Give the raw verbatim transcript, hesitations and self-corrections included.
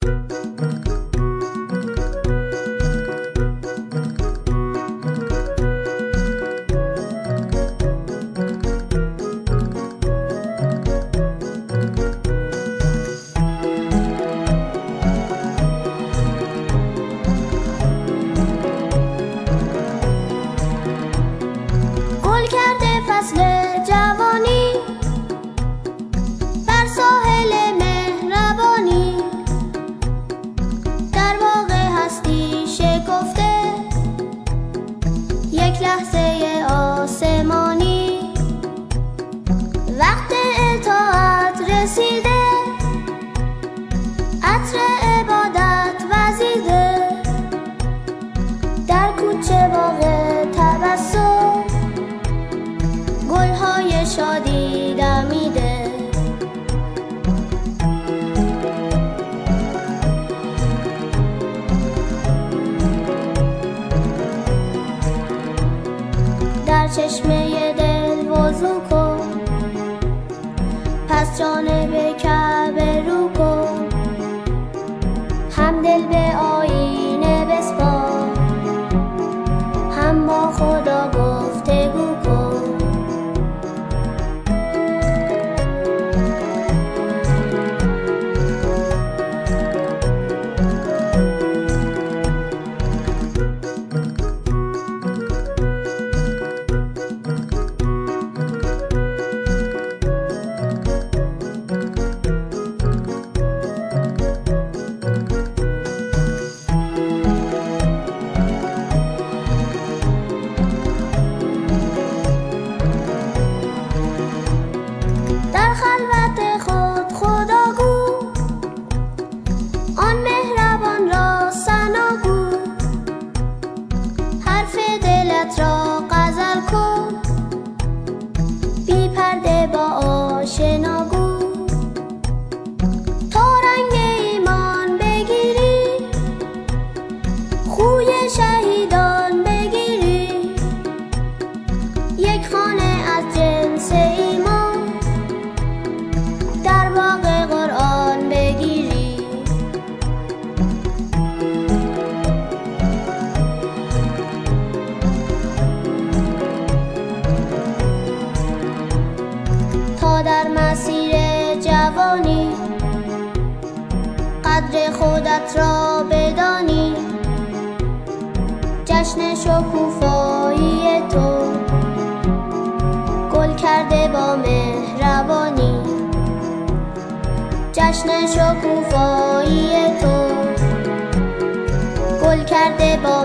شادی دمیده. در چشمه دل وضو کن، پس جانب کعبه رو کن، هم دل به آینه بسپار، هم با خدا گفتگو کن. در مسیر جوانی قدر خودت را بدانی، جشن شکوفایی تو گل کرده با مهربانی. جشن شکوفایی تو گل کرده با